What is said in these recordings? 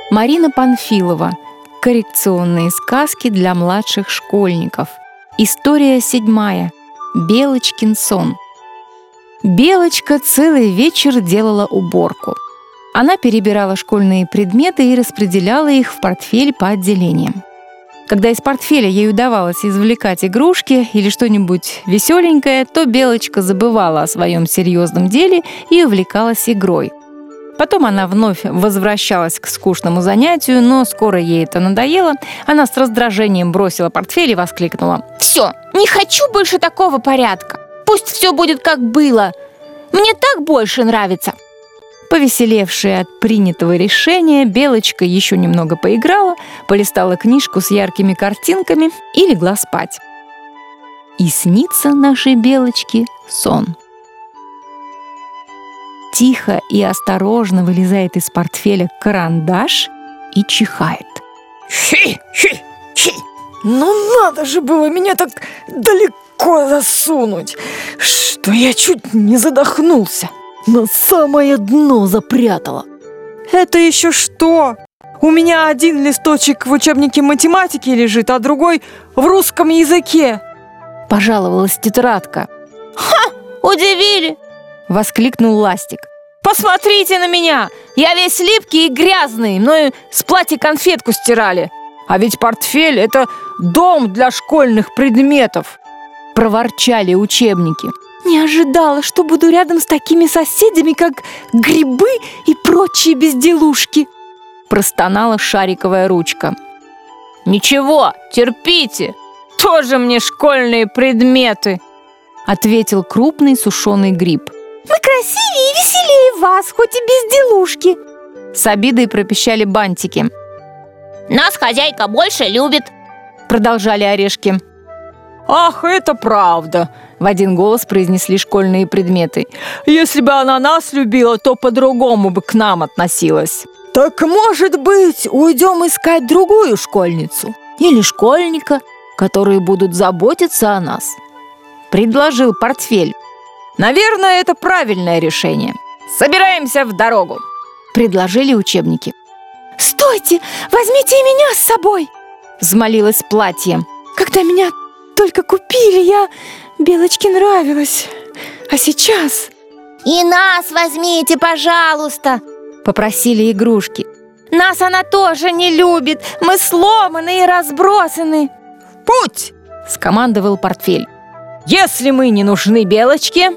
Марина Панфилова. Коррекционные сказки для младших школьников. История 7. Белочкин сон. Белочка целый вечер делала уборку. Она перебирала школьные предметы и распределяла их в портфель по отделениям. Когда из портфеля ей удавалось извлекать игрушки или что-нибудь веселенькое, то Белочка забывала о своем серьезном деле и увлекалась игрой. Потом она вновь возвращалась к скучному занятию, но скоро ей это надоело. Она с раздражением бросила портфель и воскликнула: «Все, не хочу больше такого порядка. Пусть все будет как было. Мне так больше нравится». Повеселевшая от принятого решения, Белочка еще немного поиграла, полистала книжку с яркими картинками и легла спать. И снится нашей Белочке сон. Тихо и осторожно вылезает из портфеля карандаш и чихает. Хи-хи-хи! Ну надо же было меня так далеко засунуть, что я чуть не задохнулся. На самое дно запрятала. Это еще что? У меня один листочек в учебнике математики лежит, а другой в русском языке. Пожаловалась тетрадка. «Ха! Удивили!» — воскликнул Ластик. «Посмотрите на меня! Я весь липкий и грязный, мною с платья конфетку стирали. А ведь портфель — это дом для школьных предметов!» — проворчали учебники. «Не ожидала, что буду рядом с такими соседями, как грибы и прочие безделушки!» — простонала шариковая ручка. «Ничего, терпите! Тоже мне школьные предметы!» — ответил крупный сушеный гриб. «Мы красивее и веселее вас, хоть и безделушки!» — с обидой пропищали бантики. «Нас хозяйка больше любит!» — продолжали орешки. «Ах, это правда!» — в один голос произнесли школьные предметы. «Если бы она нас любила, то по-другому бы к нам относилась». «Так, может быть, уйдем искать другую школьницу? Или школьника, которые будут заботиться о нас?» — предложил портфель. «Наверное, это правильное решение. Собираемся в дорогу», — предложили учебники. «Стойте! Возьмите и меня с собой!» — взмолилось платье. «Когда меня только купили, я Белочке нравилась. А сейчас...» «И нас возьмите, пожалуйста!» — попросили игрушки. «Нас она тоже не любит. Мы сломаны и разбросаны». «В путь!» — скомандовал портфель. «Если мы не нужны Белочке...»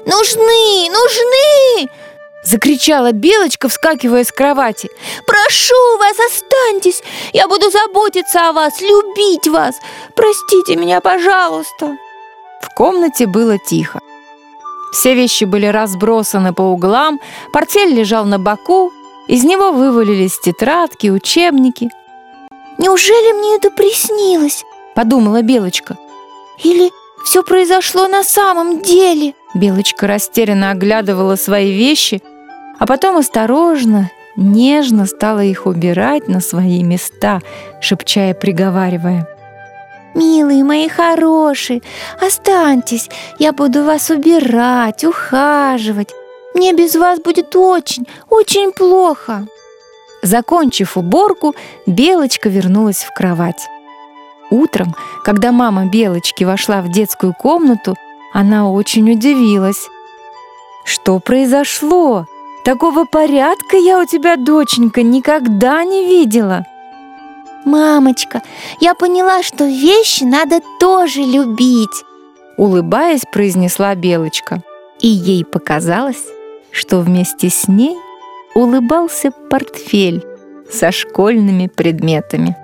«Нужны! — закричала Белочка, вскакивая с кровати. «Прошу вас, останьтесь! Я буду заботиться о вас, любить вас! Простите меня, пожалуйста!» В комнате было тихо. Все вещи были разбросаны по углам, портфель лежал на боку, из него вывалились тетрадки, учебники. «Неужели мне это приснилось?» — подумала Белочка. «Или все произошло на самом деле?» Белочка растерянно оглядывала свои вещи, а потом осторожно, нежно стала их убирать на свои места, шепча и приговаривая: «Милые мои хорошие, останьтесь, я буду вас убирать, ухаживать. Мне без вас будет очень, очень плохо». Закончив уборку, Белочка вернулась в кровать. Утром, когда мама Белочки вошла в детскую комнату, она очень удивилась. «Что произошло? Такого порядка я у тебя, доченька, никогда не видела». «Мамочка, я поняла, что вещи надо тоже любить», — улыбаясь, произнесла Белочка. И ей показалось, что вместе с ней улыбался портфель со школьными предметами.